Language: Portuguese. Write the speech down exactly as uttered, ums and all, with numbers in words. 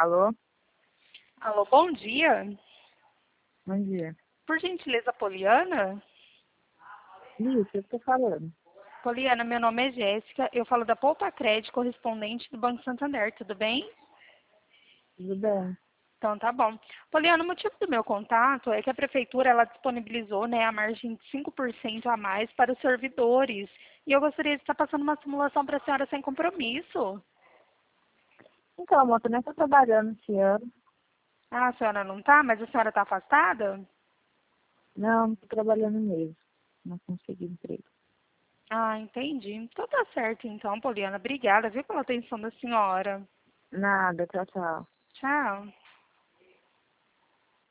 Alô? Alô, bom dia. Bom dia. Por gentileza, Poliana? Isso, eu tô falando. Poliana, meu nome é Jéssica, eu falo da Poupa Crédito, correspondente do Banco Santander, tudo bem? Tudo bem? Então tá bom. Poliana, o motivo do meu contato é que a prefeitura ela disponibilizou, né, a margem de cinco por cento a mais para os servidores. E eu gostaria de estar passando uma simulação para a senhora sem compromisso. Então, moça, nem tô trabalhando esse ano. Ah, a senhora não tá, mas a senhora está afastada? Não, não tô trabalhando mesmo. Não consegui emprego. Ah, entendi. Então tá certo então, Poliana. Obrigada, viu, pela atenção da senhora. Nada, tchau, tchau. Tchau.